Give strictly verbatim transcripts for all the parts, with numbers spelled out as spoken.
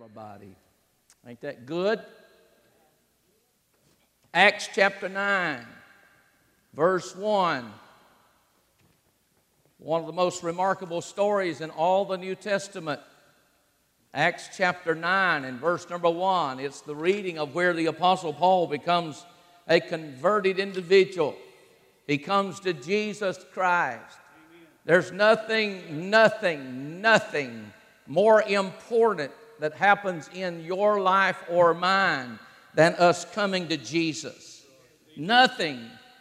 Everybody. Ain't that good? Acts chapter nine, verse one. One of the most remarkable stories in all the New Testament. Acts chapter nine and verse number one. It's the reading of where the Apostle Paul becomes a converted individual. He comes to Jesus Christ. Amen. There's nothing, nothing, nothing more important that happens in your life or mine than us coming to Jesus. Nothing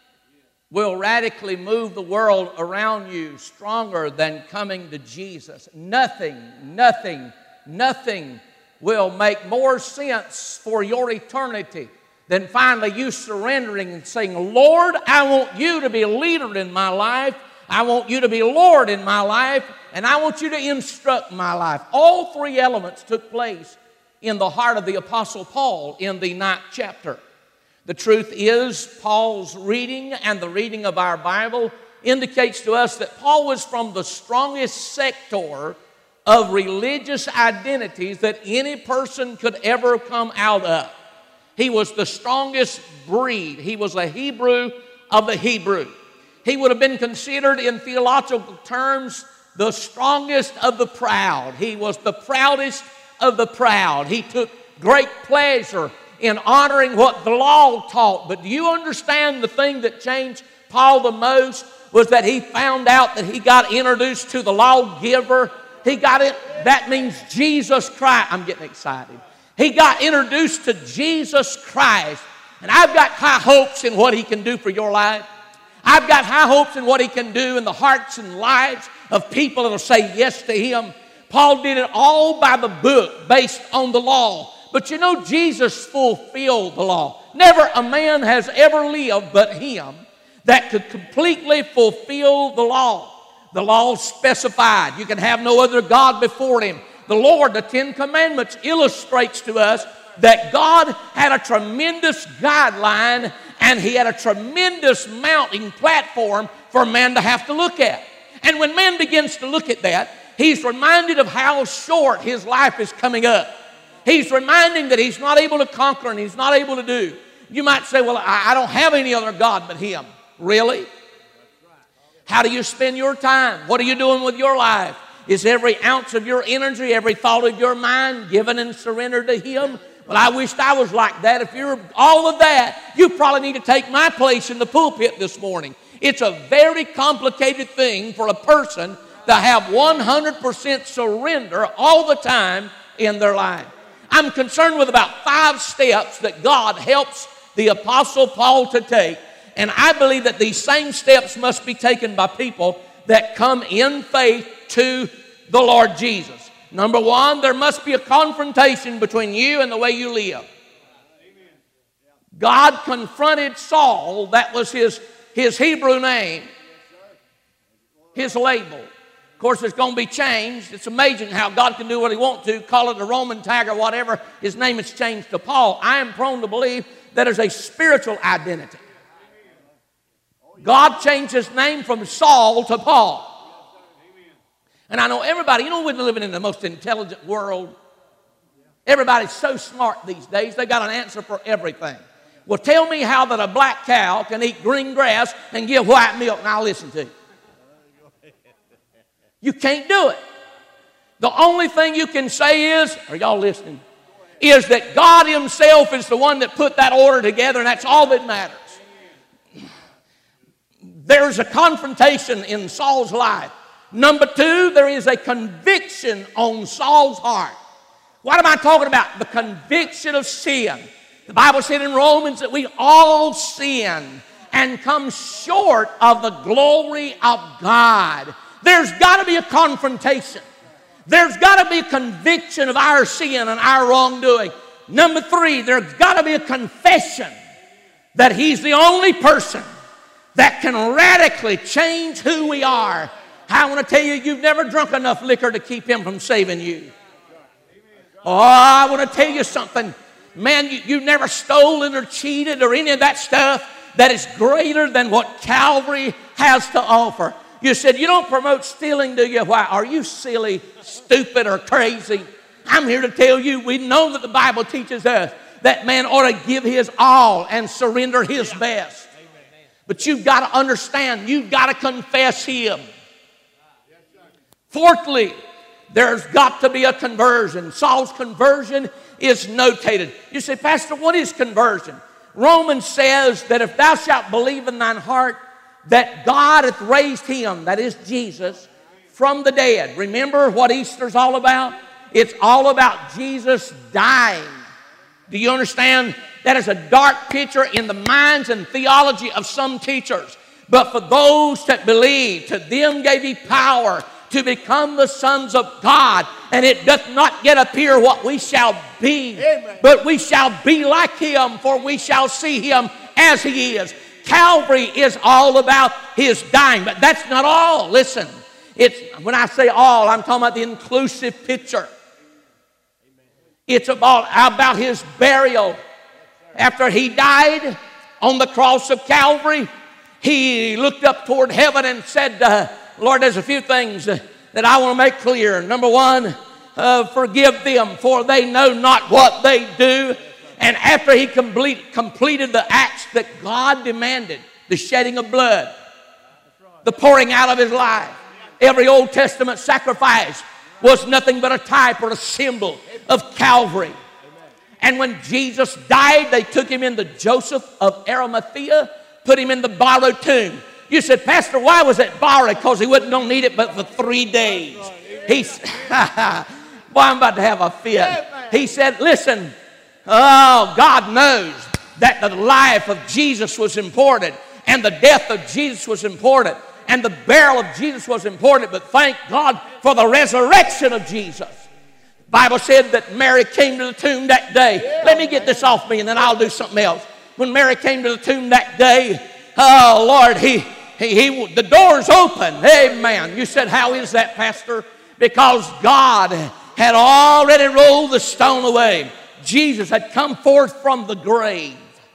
will radically move the world around you stronger than coming to Jesus. Nothing, nothing, nothing will make more sense for your eternity than finally you surrendering and saying, Lord, I want you to be leader in my life. I want you to be Lord in my life, and I want you to instruct my life. All three elements took place in the heart of the Apostle Paul in the ninth chapter. The truth is, Paul's reading and the reading of our Bible indicates to us that Paul was from the strongest sector of religious identities that any person could ever come out of. He was the strongest breed. He was a Hebrew of the Hebrew. He would have been considered in theological terms the strongest of the proud. He was the proudest of the proud. He took great pleasure in honoring what the law taught. But do you understand the thing that changed Paul the most was that he found out that he got introduced to the lawgiver. He got it. That means Jesus Christ. I'm getting excited. He got introduced to Jesus Christ. And I've got high hopes in what He can do for your life. I've got high hopes in what He can do in the hearts and lives of people that will say yes to Him. Paul did it all by the book, based on the law. But you know, Jesus fulfilled the law. Never a man has ever lived but Him that could completely fulfill the law. The law specified. You can have no other God before Him. The Lord, the Ten Commandments, illustrates to us that God had a tremendous guideline and He had a tremendous mounting platform for man to have to look at. And when man begins to look at that, he's reminded of how short his life is coming up. He's reminding that he's not able to conquer and he's not able to do. You might say, well, I don't have any other God but Him. Really? How do you spend your time? What are you doing with your life? Is every ounce of your energy, every thought of your mind given and surrendered to Him? Well, I wished I was like that. If you're all of that, you probably need to take my place in the pulpit this morning. It's a very complicated thing for a person to have one hundred percent surrender all the time in their life. I'm concerned with about five steps that God helps the Apostle Paul to take. And I believe that these same steps must be taken by people that come in faith to the Lord Jesus. Number one, there must be a confrontation between you and the way you live. God confronted Saul. That was his, his Hebrew name, his label. Of course, it's going to be changed. It's amazing how God can do what He wants to, call it a Roman tag or whatever. His name is changed to Paul. I am prone to believe that there's a spiritual identity. God changed his name from Saul to Paul. And I know everybody, you know, we're living in the most intelligent world. Everybody's so smart these days, they got an answer for everything. Well, tell me how that a black cow can eat green grass and give white milk, and I'll listen to you. You can't do it. The only thing you can say is, are y'all listening? Is that God Himself is the one that put that order together, and that's all that matters. There's a confrontation in Saul's life. Number two, there is a conviction on Saul's heart. What am I talking about? The conviction of sin. The Bible said in Romans that we all sin and come short of the glory of God. There's got to be a confrontation. There's got to be a conviction of our sin and our wrongdoing. Number three, there's got to be a confession that He's the only person that can radically change who we are. I want to tell you, you've never drunk enough liquor to keep Him from saving you. Oh, I want to tell you something. Man, you, you've never stolen or cheated or any of that stuff that is greater than what Calvary has to offer. You said, you don't promote stealing, do you? Why? Are you silly, stupid, or crazy? I'm here to tell you, we know that the Bible teaches us that man ought to give his all and surrender his best. But you've got to understand, you've got to confess him. Fourthly, there's got to be a conversion. Saul's conversion is notated. You say, Pastor, what is conversion? Romans says that if thou shalt believe in thine heart that God hath raised him, that is Jesus, from the dead. Remember what Easter's all about? It's all about Jesus dying. Do you understand? That is a dark picture in the minds and theology of some teachers. But for those that believe, to them gave he power to become the sons of God. And it doth not yet appear what we shall be. Amen. But we shall be like him, for we shall see him as he is. Calvary is all about his dying. But that's not all. Listen, it's when I say all, I'm talking about the inclusive picture. It's about, about his burial. After he died on the cross of Calvary, he looked up toward heaven and said, uh, Lord, there's a few things uh, that I want to make clear. Number one, uh, forgive them, for they know not what they do. And after he complete, completed the acts that God demanded, the shedding of blood, the pouring out of his life, every Old Testament sacrifice was nothing but a type or a symbol of Calvary. And when Jesus died, they took him into Joseph of Arimathea, put him in the borrowed tomb. You said, Pastor, why was it borrowed? Because he wasn't going to need it but for three days. He said, boy, I'm about to have a fit. He said, listen, oh, God knows that the life of Jesus was important and the death of Jesus was important and the burial of Jesus was important, but thank God for the resurrection of Jesus. The Bible said that Mary came to the tomb that day. Yeah, Let me get this off me and then I'll do something else. When Mary came to the tomb that day, oh Lord, he, he, he the door's open. Amen. You said, how is that, Pastor? Because God had already rolled the stone away. Jesus had come forth from the grave.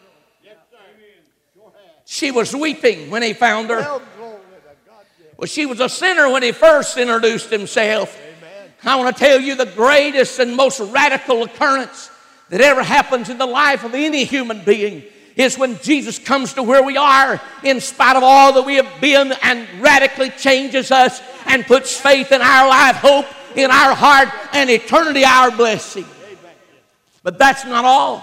She was weeping when he found her. Well, she was a sinner when he first introduced himself. I want to tell you the greatest and most radical occurrence that ever happens in the life of any human being is when Jesus comes to where we are in spite of all that we have been and radically changes us and puts faith in our life, hope in our heart, and eternity our blessing. But that's not all.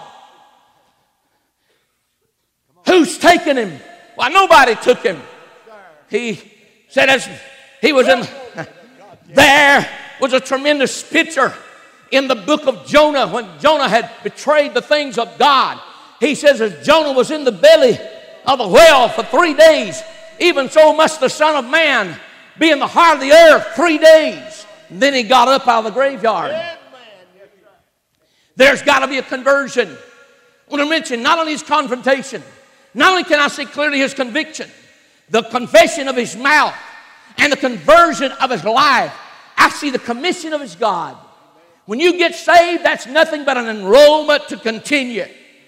Who's taken him? Well, nobody took him. He said as he was in there was a tremendous picture in the book of Jonah when Jonah had betrayed the things of God. He says as Jonah was in the belly of a whale for three days, even so must the Son of Man be in the heart of the earth three days. And then he got up out of the graveyard. There's got to be a conversion. I want to mention not only his confrontation, not only can I see clearly his conviction, the confession of his mouth and the conversion of his life. I see the commission of his God. When you get saved, that's nothing but an enrollment to continue.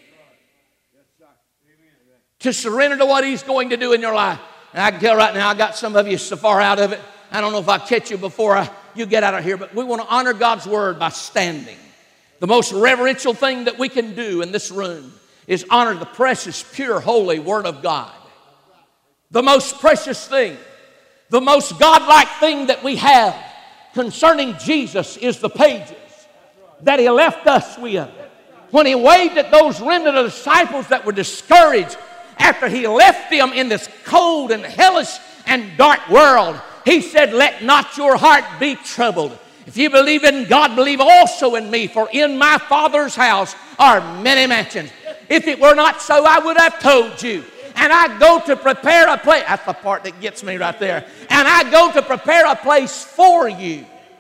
To surrender to what he's going to do in your life. And I can tell right now, I got some of you so far out of it. I don't know if I'll catch you before I, you get out of here, but we want to honor God's word by standing. The most reverential thing that we can do in this room is honor the precious, pure, holy word of God. The most precious thing, the most godlike thing that we have concerning Jesus is the pages that he left us with. When he waved at those remnant of disciples that were discouraged after he left them in this cold and hellish and dark world, he said, let not your heart be troubled. If you believe in God, believe also in me, for in my Father's house are many mansions. If it were not so, I would have told you. And I go to prepare a place. That's the part that gets me right there. And I go to prepare a place for you,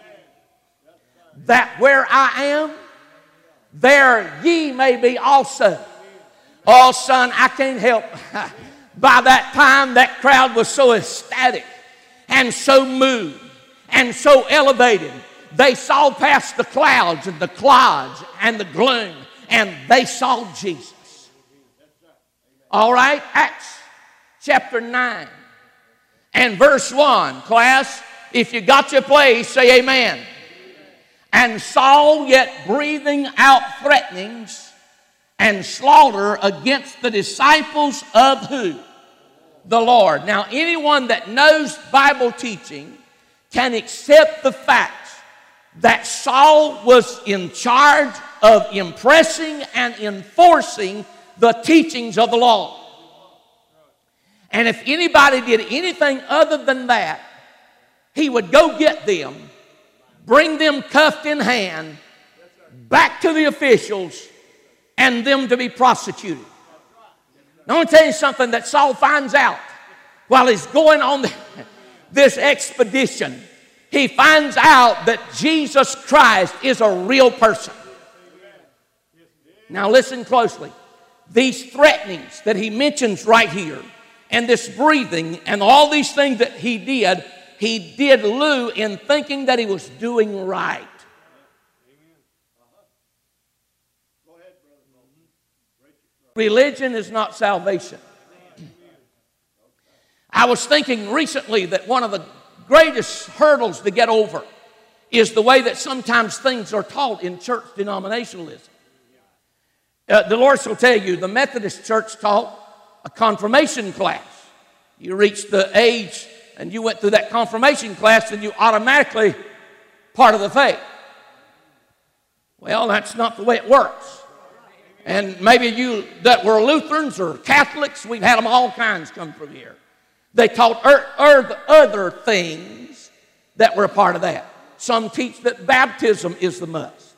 that where I am, there ye may be also. Oh, son, I can't help. By that time, that crowd was so ecstatic and so moved and so elevated. They saw past the clouds and the clods and the gloom, and they saw Jesus. All right, Acts chapter nine and verse one. Class, if you got your place, say amen. And Saul, yet breathing out threatenings and slaughter against the disciples of who? The Lord. Now, anyone that knows Bible teaching can accept the fact that Saul was in charge of impressing and enforcing the teachings of the law. And if anybody did anything other than that, he would go get them, bring them cuffed in hand, back to the officials, and them to be prosecuted. Now, I want to tell you something that Saul finds out while he's going on the, this expedition. He finds out that Jesus Christ is a real person. Now listen closely. These threatenings that he mentions right here, and this breathing, and all these things that he did, he did Lou in thinking that he was doing right. Religion is not salvation. I was thinking recently that one of the greatest hurdles to get over is the way that sometimes things are taught in church denominationalism. Uh, the Lord will tell you, the Methodist Church taught a confirmation class. You reached the age and you went through that confirmation class and you automatically part of the faith. Well, that's not the way it works. And maybe you that were Lutherans or Catholics, we've had them all kinds come through here. They taught er, er, other things that were a part of that. Some teach that baptism is the must.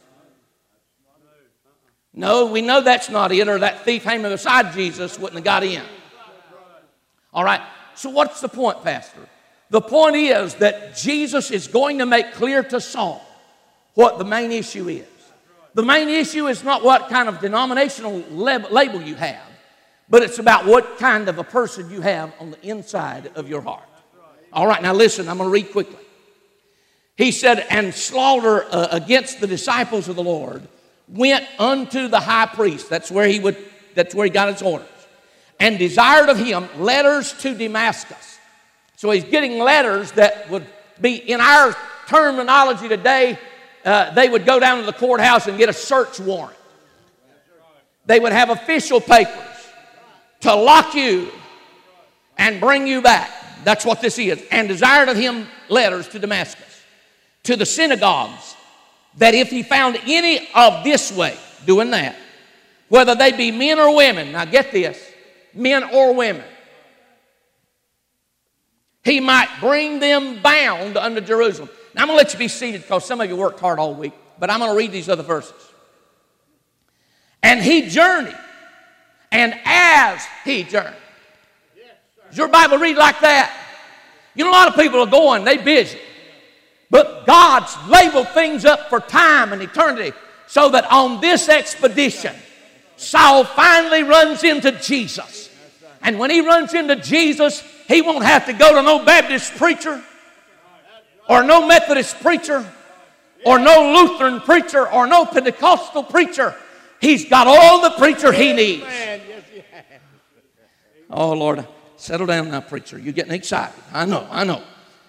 No, we know that's not it, or that thief hanging beside Jesus wouldn't have got in. All right, so what's the point, Pastor? The point is that Jesus is going to make clear to Saul what the main issue is. The main issue is not what kind of denominational lab- label you have, but it's about what kind of a person you have on the inside of your heart. All right, now listen, I'm going to read quickly. He said, and slaughter uh, against the disciples of the Lord went unto the high priest. That's where he would. That's where he got his orders. And desired of him letters to Damascus. So he's getting letters that would be, in our terminology today, uh, they would go down to the courthouse and get a search warrant. They would have official papers to lock you and bring you back. That's what this is. And desired of him letters to Damascus, to the synagogues, that if he found any of this way, doing that, whether they be men or women, now get this, men or women, he might bring them bound unto Jerusalem. Now I'm going to let you be seated because some of you worked hard all week, but I'm going to read these other verses. And he journeyed, and as he journeyed. Does your Bible read like that? You know, a lot of people are going, they busy. But God's labeled things up for time and eternity so that on this expedition, Saul finally runs into Jesus. And when he runs into Jesus, he won't have to go to no Baptist preacher or no Methodist preacher or no Lutheran preacher or no Pentecostal preacher. He's got all the preacher he needs. Oh, Lord, settle down now, preacher. You're getting excited. I know, I know.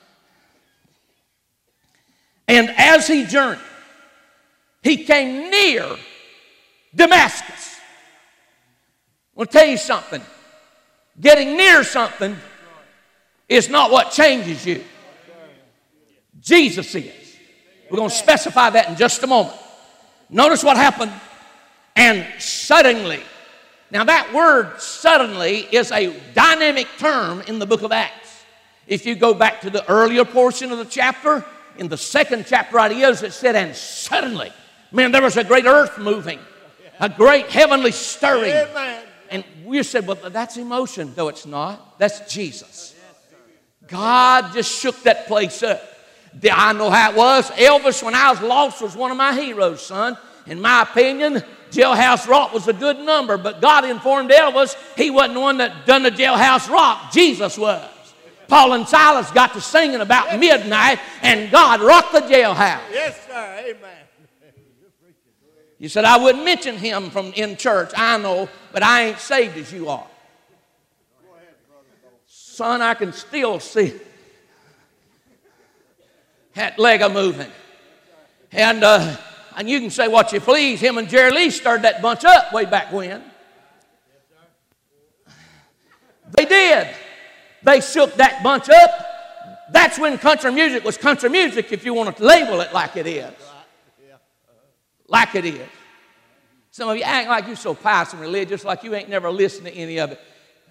And as he journeyed, he came near Damascus. I'll tell you something. Getting near something is not what changes you. Jesus is. We're going to specify that in just a moment. Notice what happened. And suddenly. Now that word suddenly is a dynamic term in the book of Acts. If you go back to the earlier portion of the chapter, in the second chapter right here, it said, and suddenly, man, there was a great earth moving, a great heavenly stirring. Amen. And we said, well, that's emotion. No, it's not. That's Jesus. God just shook that place up. I know how it was. Elvis, when I was lost, was one of my heroes, son. In my opinion, Jailhouse Rock was a good number, but God informed Elvis he wasn't the one that done the Jailhouse Rock. Jesus was. Paul and Silas got to singing about midnight, and God rocked the jailhouse. Yes, sir. Amen. You said, I wouldn't mention him from in church. I know, but I ain't saved as you are. Son, I can still see that leg a moving. And, uh, and you can say what you please. Him and Jerry Lee stirred that bunch up way back when. They did. They shook that bunch up. That's when country music was country music, if you want to label it like it is. Like it is. Some of you act like you're so pious and religious, like you ain't never listened to any of it.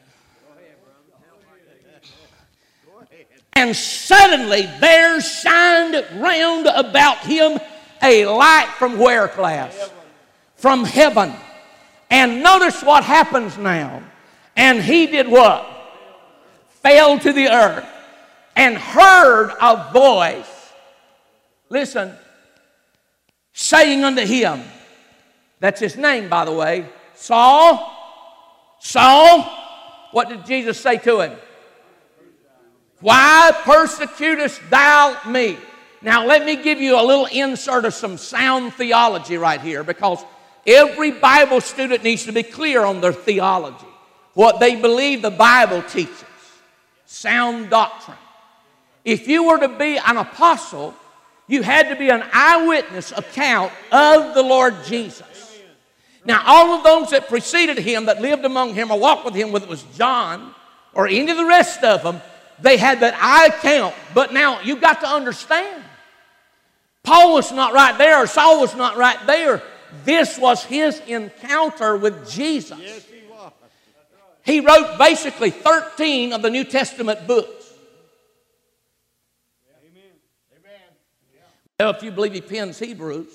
And suddenly there shined round about him a light from where, class? From heaven. And notice what happens now. And he did what? Fell to the earth and heard a voice, listen, saying unto him, that's his name, by the way, Saul, Saul, what did Jesus say to him? Why persecutest thou me? Now let me give you a little insert of some sound theology right here, because every Bible student needs to be clear on their theology, what they believe the Bible teaches, sound doctrine. If you were to be an apostle, you had to be an eyewitness account of the Lord Jesus. Now, all of those that preceded him, that lived among him or walked with him, whether it was John or any of the rest of them, they had that eye account. But now, you've got to understand, Paul was not right there, or Saul was not right there. This was his encounter with Jesus. Yes, he was. He wrote basically thirteen of the New Testament books. Well, if you believe he pens Hebrews,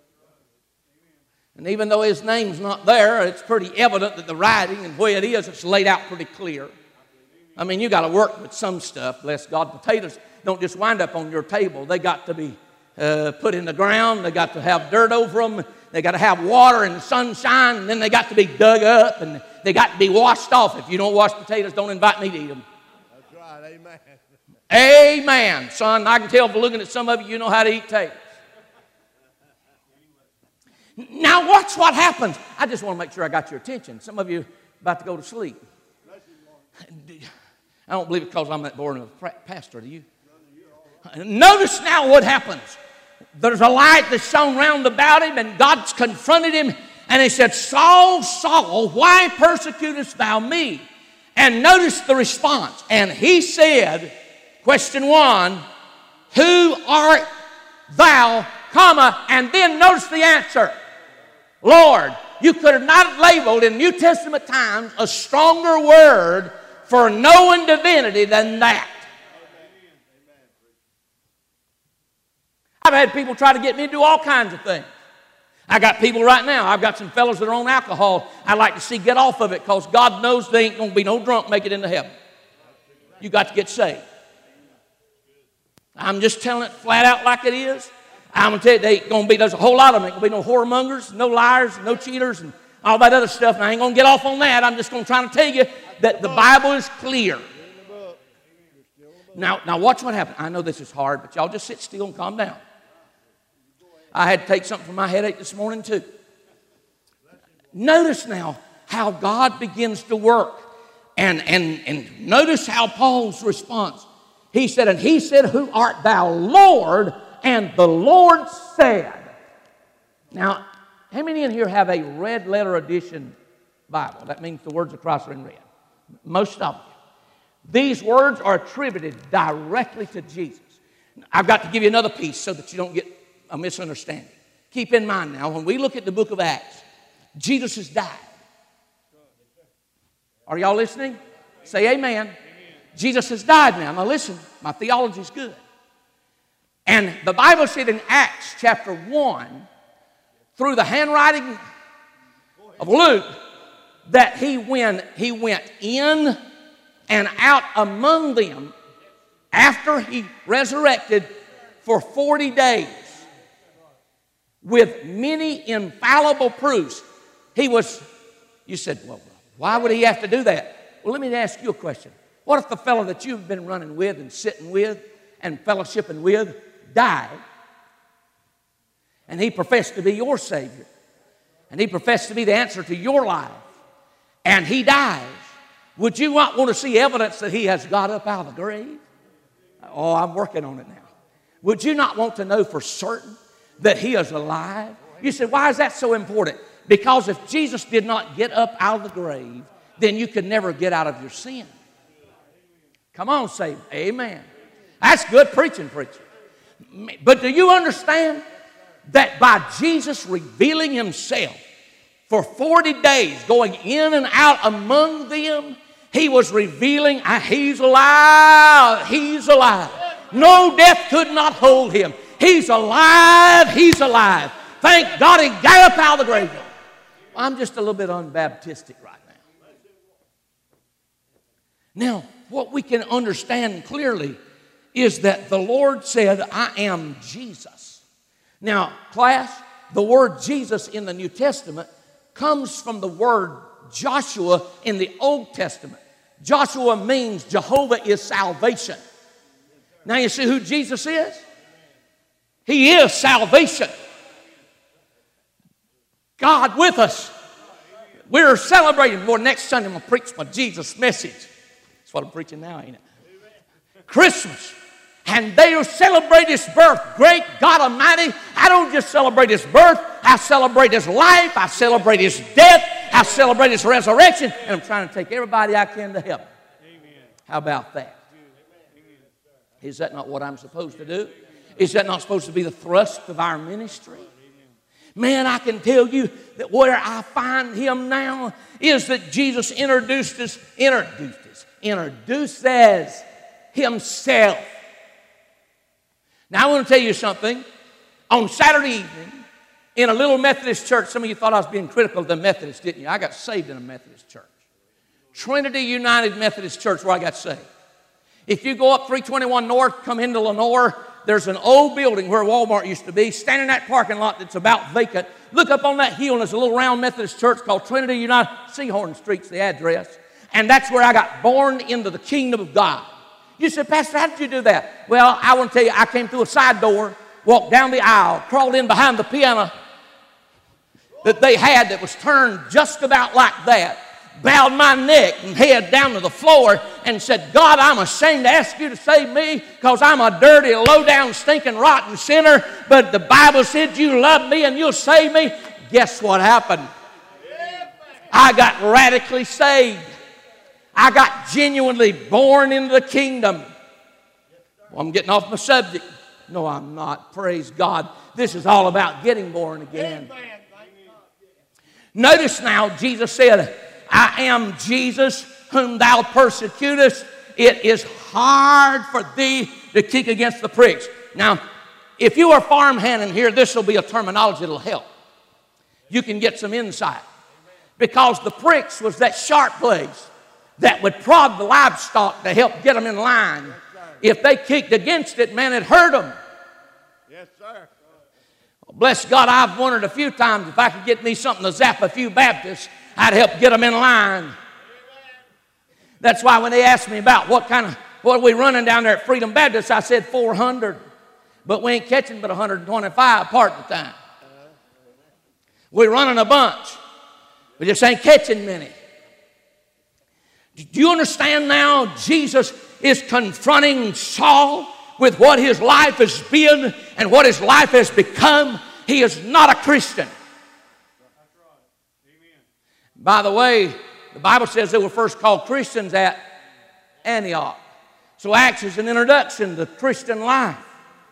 and even though his name's not there, it's pretty evident that the writing and where it is, it's laid out pretty clear. I mean, you got to work with some stuff, bless God. Potatoes don't just wind up on your table. They got to be uh, put in the ground. They got to have dirt over them. They got to have water and sunshine, and then they got to be dug up, and they got to be washed off. If you don't wash potatoes, don't invite me to eat them. That's right, amen. Amen, son. I can tell from looking at some of you, you know how to eat potatoes. Now watch what happens. I just want to make sure I got your attention. Some of you about to go to sleep. I don't believe it because I'm that boring of a pastor, do you? Notice now what happens. There's a light that shone round about him, and God's confronted him, and he said, Saul, Saul, why persecutest thou me? And notice the response. And he said, question one, who art thou, comma, and then notice the answer. Lord. You could have not labeled in New Testament times a stronger word for knowing divinity than that. I've had people try to get me to do all kinds of things. I got people right now, I've got some fellows that are on alcohol I'd like to see get off of it, because God knows they ain't going to be no drunk make it into heaven. You got to get saved. I'm just telling it flat out like it is. I'm going to tell you, they ain't going to be, there's a whole lot of them. Ain't going to be no whoremongers, no liars, no cheaters, and all that other stuff. And I ain't going to get off on that. I'm just going to try to tell you that the Bible is clear. Now, now watch what happens. I know this is hard, but y'all just sit still and calm down. I had to take something for my headache this morning too. Notice now how God begins to work. And, and, and notice how Paul's response. He said, and he said, who art thou, Lord? And the Lord said. Now, how many in here have a red letter edition Bible? That means the words of Christ are in red. Most of you. These words are attributed directly to Jesus. I've got to give you another piece so that you don't get a misunderstanding. Keep in mind now, when we look at the book of Acts, Jesus has died. Are y'all listening? Say amen. Amen. Jesus has died now. Now listen, my theology is good. And the Bible said in Acts chapter one, through the handwriting of Luke, that he went, he went in and out among them after he resurrected for forty days with many infallible proofs. He was, you said, well, why would he have to do that? Well, let me ask you a question. What if the fellow that you've been running with and sitting with and fellowshipping with died, and he professed to be your Savior, and he professed to be the answer to your life, and he dies? Would you not want to see evidence that he has got up out of the grave? Oh, I'm working on it now. Would you not want to know for certain that He is alive. You say, why is that so important? Because if Jesus did not get up out of the grave, then you could never get out of your sin. Come on, say amen. That's good preaching, preacher. But do you understand that by Jesus revealing Himself for forty days, going in and out among them, He was revealing, ah, He's alive, He's alive. No death could not hold Him. He's alive, He's alive. Thank God He got up out of the grave. I'm just a little bit unbaptistic right now. Now, what we can understand clearly is that the Lord said, I am Jesus. Now, class, the word Jesus in the New Testament comes from the word Joshua in the Old Testament. Joshua means Jehovah is salvation. Now you see who Jesus is? He is salvation. God with us. We're celebrating. Well, next Sunday I'm going to preach my Jesus message. That's what I'm preaching now, ain't it? Christmas. And they will celebrate His birth. Great God Almighty, I don't just celebrate His birth. I celebrate His life. I celebrate His death. I celebrate His resurrection. And I'm trying to take everybody I can to heaven. How about that? Is that not what I'm supposed to do? Is that not supposed to be the thrust of our ministry? Man, I can tell you that where I find Him now is that Jesus introduced us, introduced us, introduced as Himself. Now I want to tell you something. On Saturday evening, in a little Methodist church, some of you thought I was being critical of the Methodists, didn't you? I got saved in a Methodist church. Trinity United Methodist Church where I got saved. If you go up three twenty-one North, come into Lenore, there's an old building where Walmart used to be. Stand in that parking lot that's about vacant. Look up on that hill and there's a little round Methodist church called Trinity United. Seahorn Street's the address. And that's where I got born into the kingdom of God. You said, Pastor, how did you do that? Well, I want to tell you, I came through a side door, walked down the aisle, crawled in behind the piano that they had that was turned just about like that, bowed my neck and head down to the floor and said, God, I'm ashamed to ask you to save me because I'm a dirty, low-down, stinking, rotten sinner, but the Bible said you love me and you'll save me. Guess what happened? I got radically saved. I got genuinely born into the kingdom. Well, I'm getting off my subject. No, I'm not. Praise God. This is all about getting born again. Notice now, Jesus said, I am Jesus whom thou persecutest. It is hard for thee to kick against the pricks. Now, if you are farmhand in here, this will be a terminology that will help. You can get some insight. Because the pricks was that sharp place that would prod the livestock to help get them in line. Yes, if they kicked against it, man, it hurt them. Yes, sir. Well, bless God, I've wondered a few times if I could get me something to zap a few Baptists, I'd help get them in line. Amen. That's why when they asked me about what kind of, what are we running down there at Freedom Baptist, I said four hundred. But we ain't catching but one hundred twenty-five part of the time. We're running a bunch. We just ain't catching many. Do you understand now? Jesus is confronting Saul with what his life has been and what his life has become. He is not a Christian. By the way, the Bible says they were first called Christians at Antioch. So Acts is an introduction to Christian life.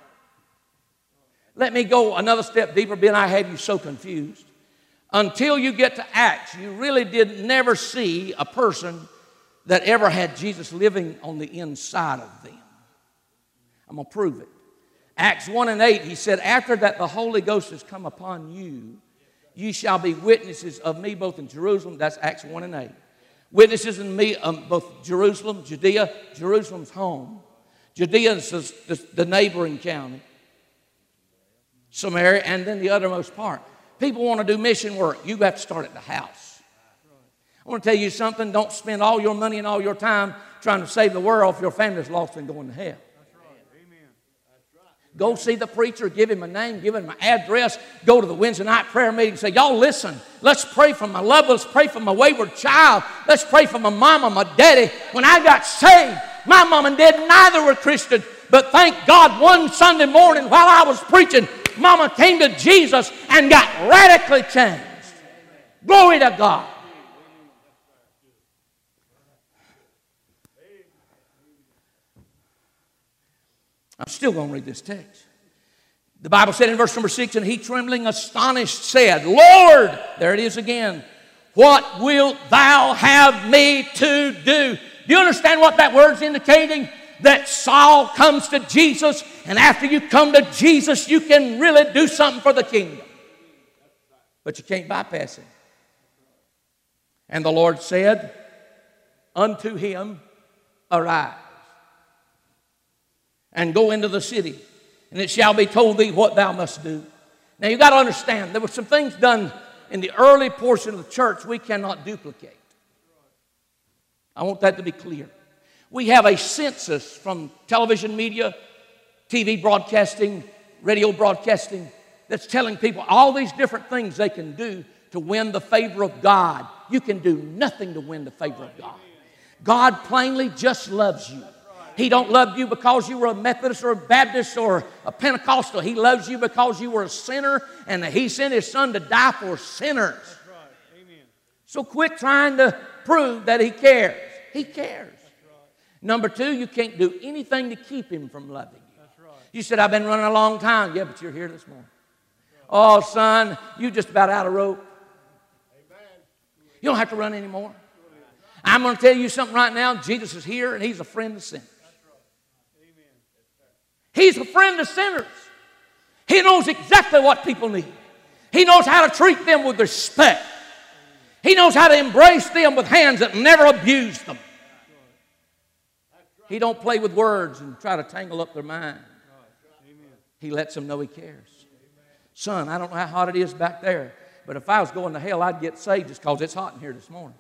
Let me go another step deeper, Ben. I have you so confused. Until you get to Acts, you really did never see a person that ever had Jesus living on the inside of them. I'm going to prove it. Acts one and eight, he said, after that the Holy Ghost has come upon you, you shall be witnesses of me both in Jerusalem. That's Acts one and eight. Witnesses in me, um, both Jerusalem, Judea. Jerusalem's home. Judea is the, the, the neighboring county. Samaria, and then the uttermost part. People want to do mission work. You have to start at the house. I want to tell you something. Don't spend all your money and all your time trying to save the world if your family's lost and going to hell. Go see the preacher, give him a name, give him an address, go to the Wednesday night prayer meeting and say, y'all listen, let's pray for my love, let's pray for my wayward child, let's pray for my mama, my daddy. When I got saved, my mom and dad neither were Christian, but thank God one Sunday morning while I was preaching, mama came to Jesus and got radically changed. Glory to God. I'm still going to read this text. The Bible said in verse number six, and he trembling, astonished, said, Lord, there it is again, what wilt thou have me to do? Do you understand what that word's indicating? That Saul comes to Jesus, and after you come to Jesus, you can really do something for the kingdom. But you can't bypass him. And the Lord said unto him, arise, and go into the city, and it shall be told thee what thou must do. Now you've got to understand, there were some things done in the early portion of the church we cannot duplicate. I want that to be clear. We have a census from television media, T V broadcasting, radio broadcasting, that's telling people all these different things they can do to win the favor of God. You can do nothing to win the favor of God. God plainly just loves you. He don't love you because you were a Methodist or a Baptist or a Pentecostal. He loves you because you were a sinner, and He sent His Son to die for sinners. That's right. Amen. So quit trying to prove that He cares. He cares. That's right. Number two, you can't do anything to keep Him from loving you. That's right. You said, I've been running a long time. Yeah, but you're here this morning. Right. Oh, son, you just about out of rope. Amen. You don't have to run anymore. I'm going to tell you something right now. Jesus is here, and He's a friend of sinners. He's a friend of sinners. He knows exactly what people need. He knows how to treat them with respect. He knows how to embrace them with hands that never abuse them. He don't play with words and try to tangle up their mind. He lets them know He cares. Son, I don't know how hot it is back there, but if I was going to hell, I'd get saved just because it's hot in here this morning.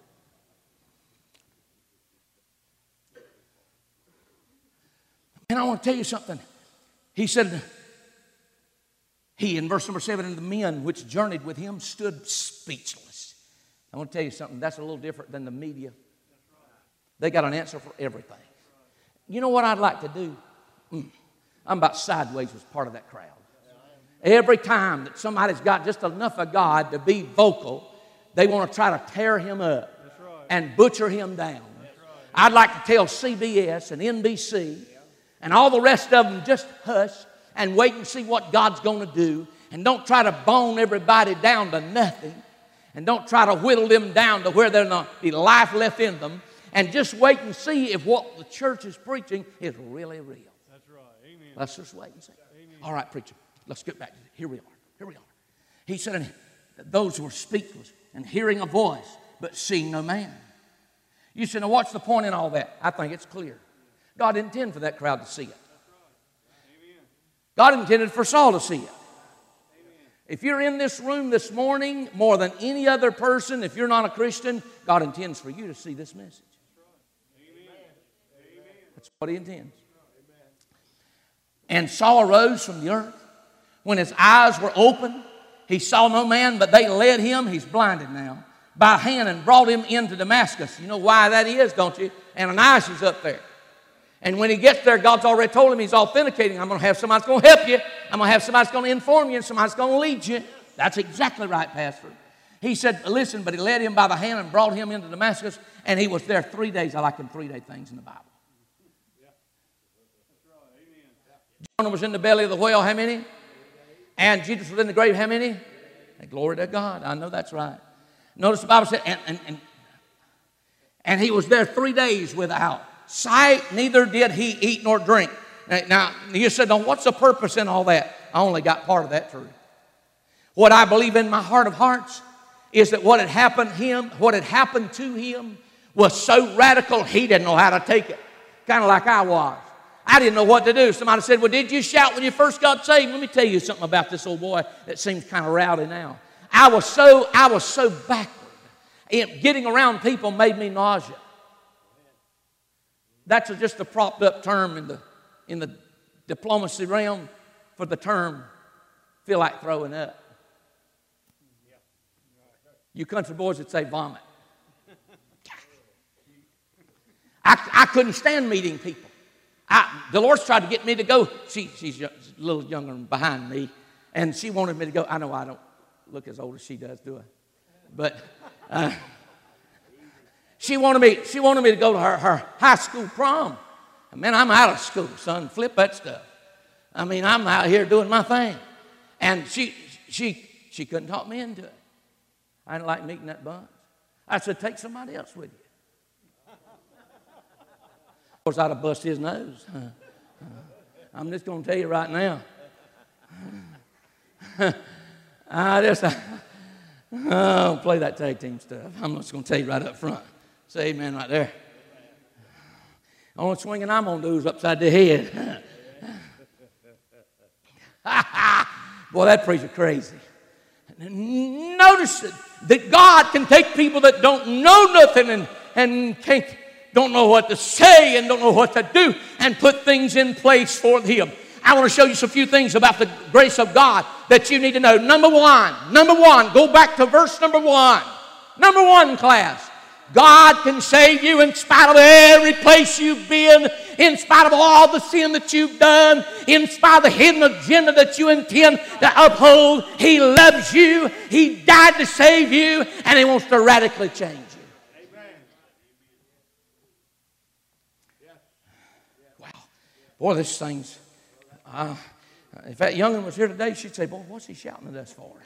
And I want to tell you something. He said, he, in verse number seven, and the men which journeyed with him stood speechless. I want to tell you something. That's a little different than the media. They got an answer for everything. You know what I'd like to do? Mm, I'm about sideways as part of that crowd. Every time that somebody's got just enough of God to be vocal, they want to try to tear Him up and butcher Him down. I'd like to tell C B S and N B C and all the rest of them, just hush and wait and see what God's going to do. And don't try to bone everybody down to nothing. And don't try to whittle them down to where there's not be life left in them. And just wait and see if what the church is preaching is really real. That's right. Amen. Let's just wait and see. Amen. All right, preacher, let's get back to it. Here we are. Here we are. He said, those who were speechless and hearing a voice, but seeing no man. You said, now what's the point in all that? I think it's clear. God intended for that crowd to see it. God intended for Saul to see it. If you're in this room this morning more than any other person, if you're not a Christian, God intends for you to see this message. That's what He intends. And Saul arose from the earth. When his eyes were open, he saw no man, but they led him, he's blinded now, by hand and brought him into Damascus. You know why that is, don't you? Ananias is up there. And when he gets there, God's already told him, He's authenticating. I'm going to have somebody that's going to help you. I'm going to have somebody that's going to inform you, and somebody that's going to lead you. That's exactly right, Pastor. He said, listen, but he led him by the hand and brought him into Damascus, and he was there three days. I like them three-day things in the Bible. Jonah was in the belly of the whale, how many? And Jesus was in the grave, how many? And glory to God. I know that's right. Notice the Bible said, and, and, and, and he was there three days without sight, neither did he eat nor drink. Now, you said, now, what's the purpose in all that? I only got part of that truth. What I believe in my heart of hearts is that what had happened to him, what had happened to him was so radical, he didn't know how to take it. Kind of like I was. I didn't know what to do. Somebody said, well, did you shout when you first got saved? Let me tell you something about this old boy that seems kind of rowdy now. I was so, I was so backward. Getting around people made me nauseous. That's just a propped up term in the, in the diplomacy realm for the term feel like throwing up. You country boys would say vomit. I, I couldn't stand meeting people. I, Dolores tried to get me to go. She, she's a little younger and behind me. And she wanted me to go. I know I don't look as old as she does, do I? But uh, she wanted me. She wanted me to go to her, her high school prom. Man, I'm out of school, son. Flip that stuff. I mean, I'm out here doing my thing. And she she she couldn't talk me into it. I didn't like meeting that bunch. I said, take somebody else with you. Of course, I'd have bust his nose. I'm just going to tell you right now. I just, I, I don't play that tag team stuff. I'm just going to tell you right up front. Say amen right there. The only swinging I'm going to do is upside the head. Boy, that preacher crazy. Notice that God can take people that don't know nothing and, and can't, don't know what to say and don't know what to do and put things in place for Him. I want to show you some few things about the grace of God that you need to know. Number one, number one, go back to verse number one. Number one, class. God can save you in spite of every place you've been, in spite of all the sin that you've done, in spite of the hidden agenda that you intend to uphold. He loves you. He died to save you, and He wants to radically change you. Amen. Wow. Boy, this thing's... Uh, if that young'un was here today, she'd say, boy, what's he shouting at us for?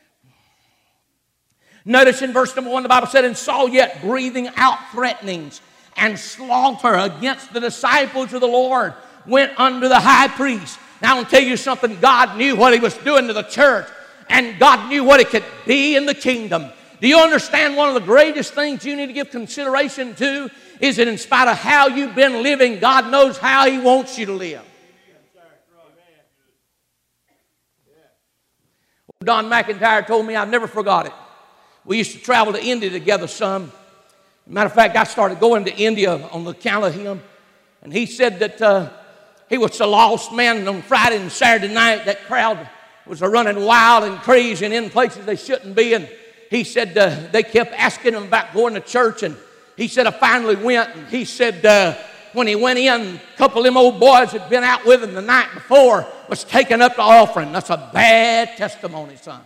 Notice in verse number one, the Bible said, and Saul yet breathing out threatenings and slaughter against the disciples of the Lord went unto the high priest. Now I want to tell you something. God knew what He was doing to the church, and God knew what it could be in the kingdom. Do you understand one of the greatest things you need to give consideration to is that in spite of how you've been living, God knows how He wants you to live. Don McIntyre told me, I've never forgot it. We used to travel to India together some. Matter of fact, I started going to India on the account of him. And he said that uh, he was a lost man. And on Friday and Saturday night, that crowd was running wild and crazy and in places they shouldn't be. And he said uh, they kept asking him about going to church. And he said, I finally went. And he said uh, when he went in, a couple of them old boys had been out with him the night before was taking up the offering. That's a bad testimony, son.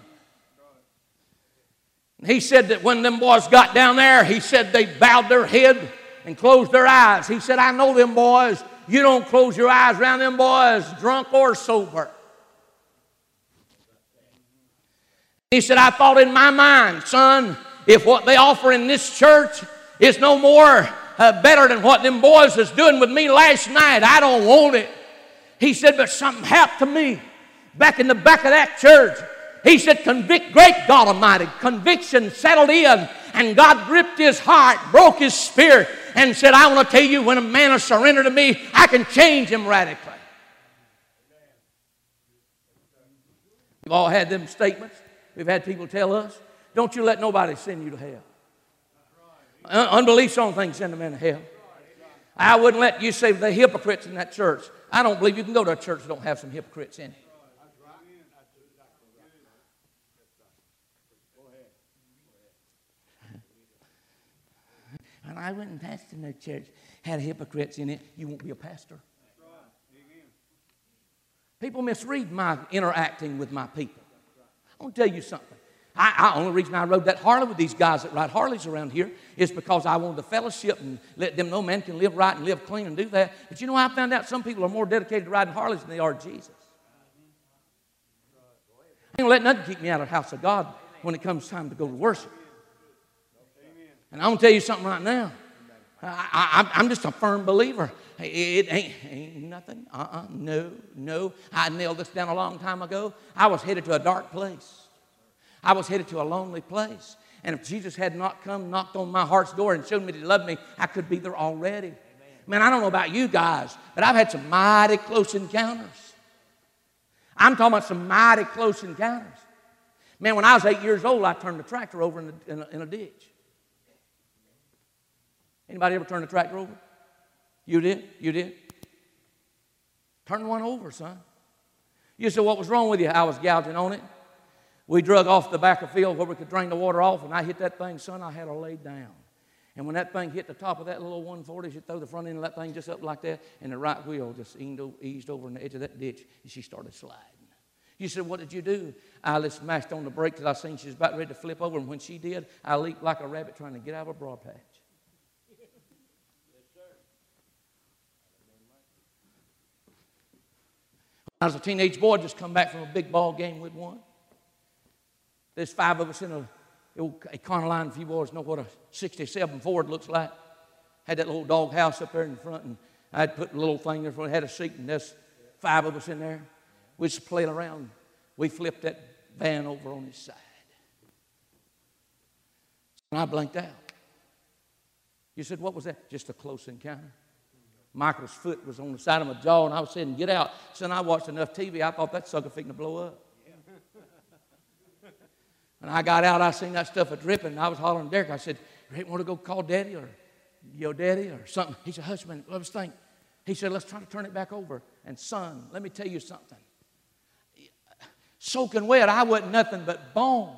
He said that when them boys got down there, he said they bowed their head and closed their eyes. He said, I know them boys. You don't close your eyes around them boys, drunk or sober. He said, I thought in my mind, son, if what they offer in this church is no more uh, better than what them boys was doing with me last night, I don't want it. He said, but something happened to me back in the back of that church. He said, convict, great God Almighty. Conviction settled in, and God gripped his heart, broke his spirit, and said, I want to tell you, when a man will surrender to me, I can change him radically. We've all had them statements. We've had people tell us, don't you let nobody send you to hell. Un- unbelief's the only thing send a man to hell. I wouldn't let you say the hypocrites in that church. I don't believe you can go to a church that don't have some hypocrites in it. And I went and pastored in a church, had hypocrites in it. You won't be a pastor. People misread my interacting with my people. I want to tell you something. I, I only reason I rode that Harley with these guys that ride Harleys around here is because I wanted to fellowship and let them know man can live right and live clean and do that. But you know, I found out some people are more dedicated to riding Harleys than they are to Jesus. I ain't let nothing keep me out of the house of God when it comes time to go to worship. And I'm going to tell you something right now. I, I, I'm just a firm believer. It ain't, ain't nothing. Uh-uh. No, no. I nailed this down a long time ago. I was headed to a dark place. I was headed to a lonely place. And if Jesus had not come, knocked on my heart's door and showed me that He loved me, I could be there already. Amen. Man, I don't know about you guys, but I've had some mighty close encounters. I'm talking about some mighty close encounters. Man, when I was eight years old, I turned the tractor over in a, in a, in a ditch. Anybody ever turn the tractor over? You did? You did? Turn one over, son. You said, what was wrong with you? I was gouging on it. We drug off the back of the field where we could drain the water off, and I hit that thing, son, I had her laid down. And when that thing hit the top of that little one forty, she threw the front end of that thing just up like that, and the right wheel just eased over in the edge of that ditch, and she started sliding. You said, what did you do? I just smashed on the brake because I seen she was about ready to flip over. And when she did, I leaped like a rabbit trying to get out of a broad patch. When I was a teenage boy, just come back from a big ball game with one. There's five of us in a Econoline, if you boys know what a sixty-seven Ford looks like. Had that little dog house up there in the front, and I'd put the little thing there, had a seat, and there's five of us in there. We just played around. We flipped that van over on his side. And I blanked out. You said, what was that? Just a close encounter. Michael's foot was on the side of my jaw, and I was saying, get out. So I watched enough T V, I thought that sucker fixing to blow up. When I got out, I seen that stuff a dripping, and I was hollering to Derek. I said, you want to go call Daddy or your daddy or something? He said, hush, man, let us think. He said, let's try to turn it back over. And son, let me tell you something. Soaking wet, I wasn't nothing but bones.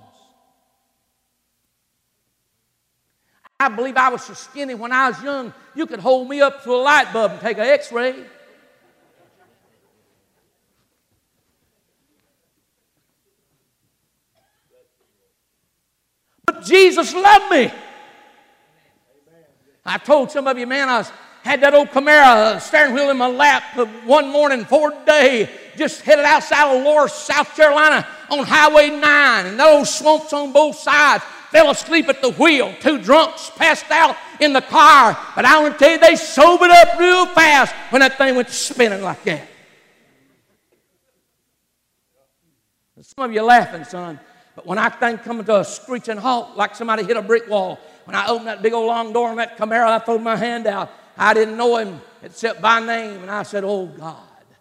I believe I was so skinny when I was young, you could hold me up to a light bulb and take an x-ray. But Jesus loved me. I told some of you, man, I was, had that old Camaro steering wheel in my lap one morning, Ford day, just headed outside of Loris, South Carolina on Highway nine, and those swamps on both sides. Fell asleep at the wheel. Two drunks passed out in the car. But I want to tell you, they sobered up real fast when that thing went spinning like that. Some of you are laughing, son. But when I think coming to a screeching halt like somebody hit a brick wall, when I opened that big old long door on that Camaro, I threw my hand out. I didn't know him except by name. And I said, oh, God.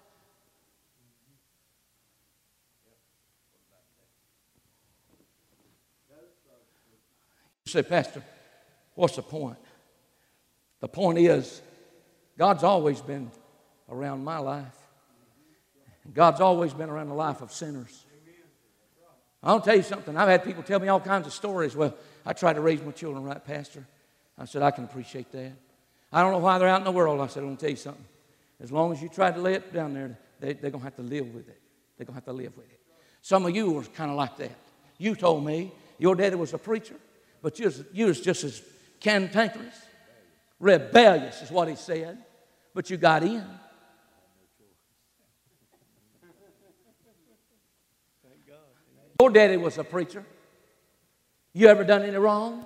You say, Pastor, what's the point? The point is, God's always been around my life. God's always been around the life of sinners. I'll tell you something. I've had people tell me all kinds of stories. Well, I tried to raise my children right, Pastor. I said, I can appreciate that. I don't know why they're out in the world. I said, I'm going to tell you something. As long as you try to lay it down there, they, they're going to have to live with it. They're going to have to live with it. Some of you were kind of like that. You told me your daddy was a preacher, but you was, you was just as cantankerous. Rebellious is what he said. But you got in. Your daddy was a preacher. You ever done any wrong?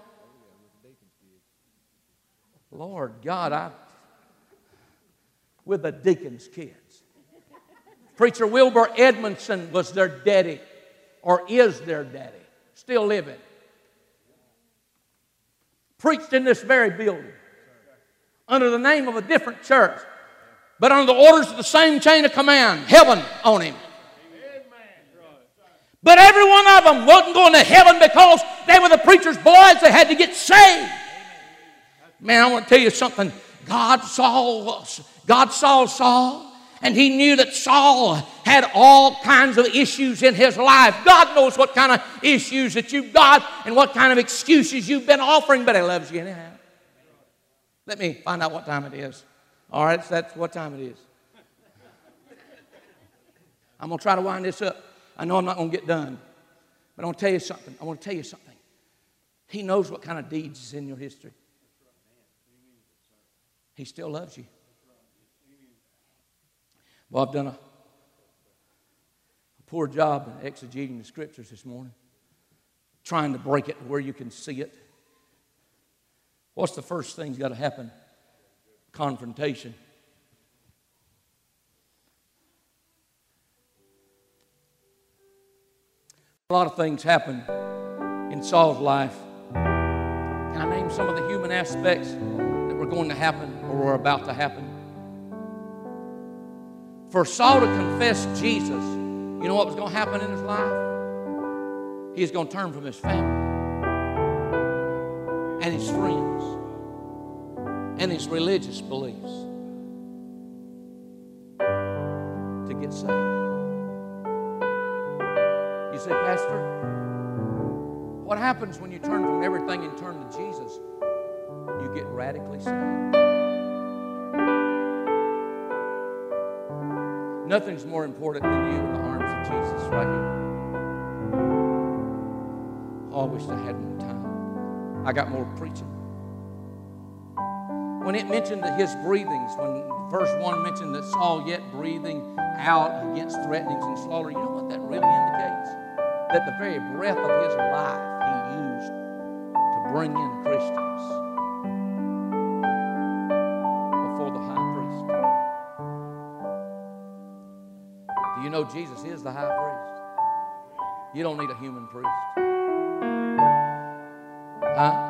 Lord God, I with the deacon's kids. Preacher Wilbur Edmondson was their daddy, or is their daddy, still living. Preached in this very building under the name of a different church, but under the orders of the same chain of command, heaven on him. But every one of them wasn't going to heaven because they were the preacher's boys. They had to get saved. Man, I want to tell you something. God saw, God saw Saul, and he knew that Saul had all kinds of issues in his life. God knows what kind of issues that you've got and what kind of excuses you've been offering, but he loves you anyhow. Let me find out what time it is. All right, so that's what time it is. I'm going to try to wind this up. I know I'm not going to get done, but I want to tell you something. I want to tell you something. He knows what kind of deeds is in your history. He still loves you. Well, I've done a, a poor job in exegeting the scriptures this morning, trying to break it to where you can see it. What's the first thing that's got to happen? Confrontation. A lot of things happened in Saul's life. Can I name some of the human aspects that were going to happen or were about to happen? For Saul to confess Jesus, you know what was going to happen in his life? He was going to turn from his family and his friends and his religious beliefs to get saved. You say, Pastor, what happens when you turn from everything and turn to Jesus? You get radically saved. Nothing's more important than you in the arms of Jesus right here. Oh, I wish I had more time. I got more preaching. When it mentioned his breathings, when verse one mentioned that Saul yet breathing out against threatenings and slaughter, you know what that really indicates? That the very breath of his life he used to bring in Christians before the high priest. Do you know Jesus is the high priest? You don't need a human priest. Huh?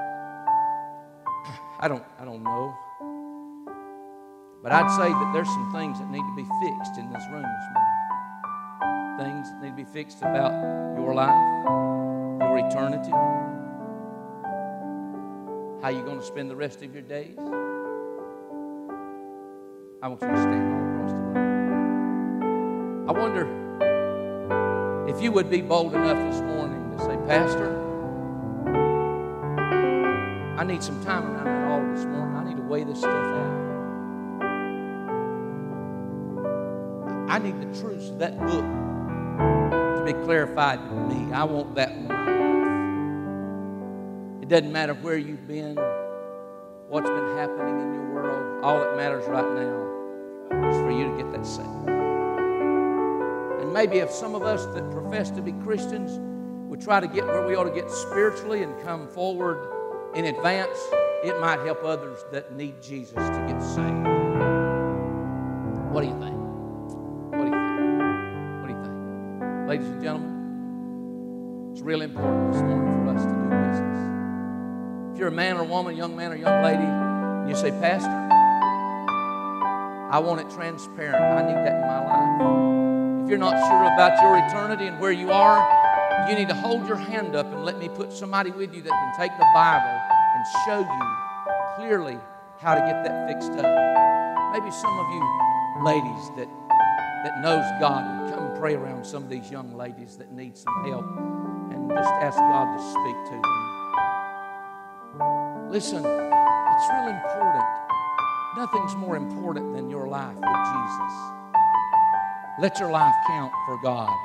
I don't, I don't know. But I'd say that there's some things that need to be fixed in this room this morning. Things that need to be fixed about your life, your eternity, how you're going to spend the rest of your days. I want you to stand all across the room. I wonder if you would be bold enough this morning to say, Pastor, I need some time around that altar this morning. I need to weigh this stuff out. I need the truths of that book to be clarified to me. I want that in my life. It doesn't matter where you've been, what's been happening in your world. All that matters right now is for you to get that saved. And maybe if some of us that profess to be Christians would try to get where we ought to get spiritually and come forward in advance, it might help others that need Jesus to get saved. What do you think? What do you think? What do you think? Ladies and gentlemen, it's really important this morning for us to do business. If you're a man or woman, young man or young lady, and you say, Pastor, I want it transparent. I need that in my life. If you're not sure about your eternity and where you are, you need to hold your hand up and let me put somebody with you that can take the Bible and show you clearly how to get that fixed up. Maybe some of you ladies that, that knows God would come and pray around some of these young ladies that need some help and just ask God to speak to them. Listen, it's real important. Nothing's more important than your life with Jesus. Let your life count for God.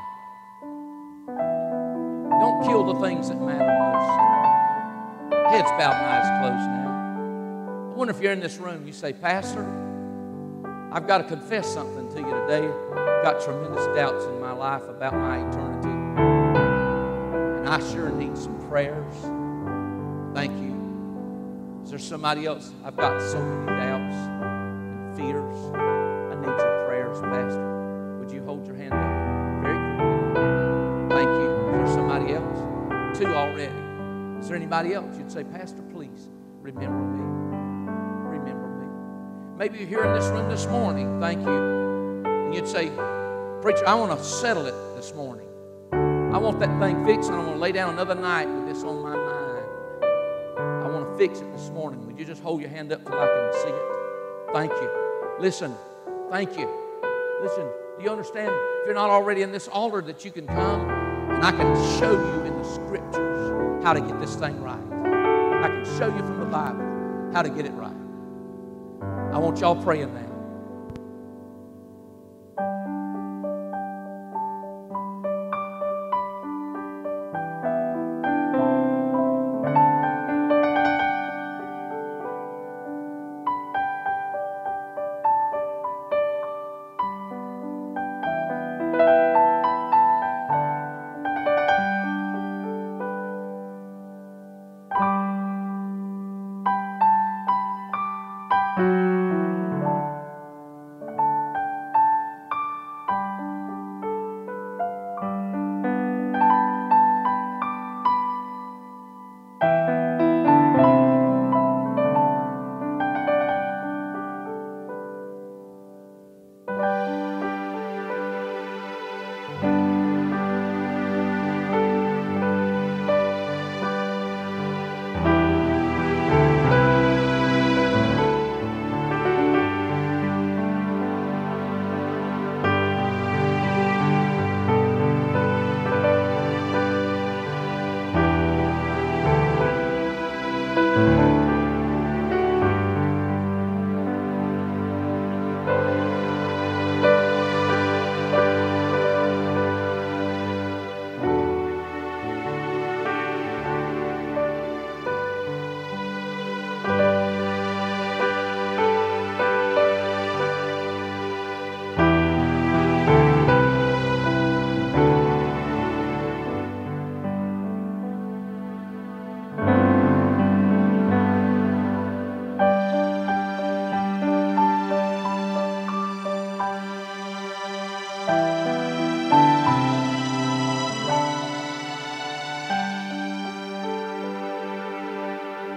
Don't kill the things that matter most. Heads bowed and eyes closed now. I wonder if you're in this room, you say, Pastor, I've got to confess something to you today. I've got tremendous doubts in my life about my eternity. And I sure need some prayers. Thank you. Is there somebody else? I've got so many doubts and fears. I need your prayers, Pastor. Would you hold your hand up very quickly? Thank you. Is there somebody else? Two already. Is there anybody else? You'd say, Pastor, please remember me. Remember me. Maybe you're here in this room this morning. Thank you. And you'd say, Preacher, I want to settle it this morning. I want that thing fixed, and I want to lay down another night with this on my mind. I want to fix it this morning. Would you just hold your hand up till I can see it? Thank you. Listen. Thank you. Listen. Do you understand? If you're not already in this altar, that you can come and I can show you in the Scriptures how to get this thing right. I can show you from the Bible how to get it right. I want y'all praying now.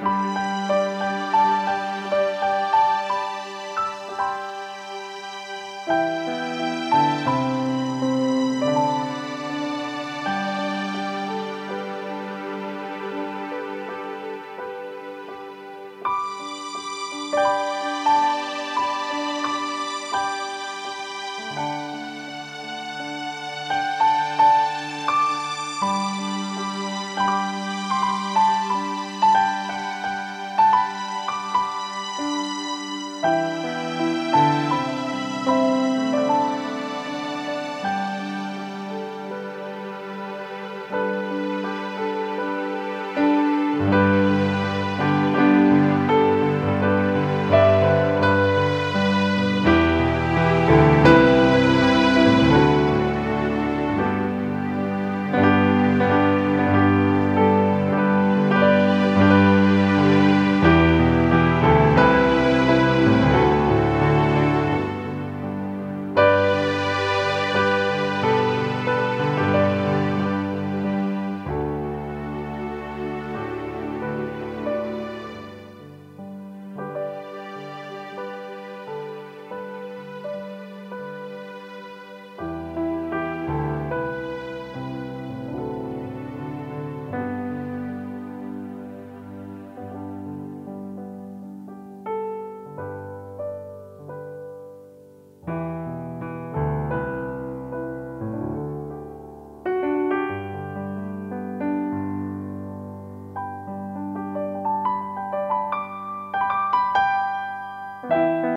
Amen.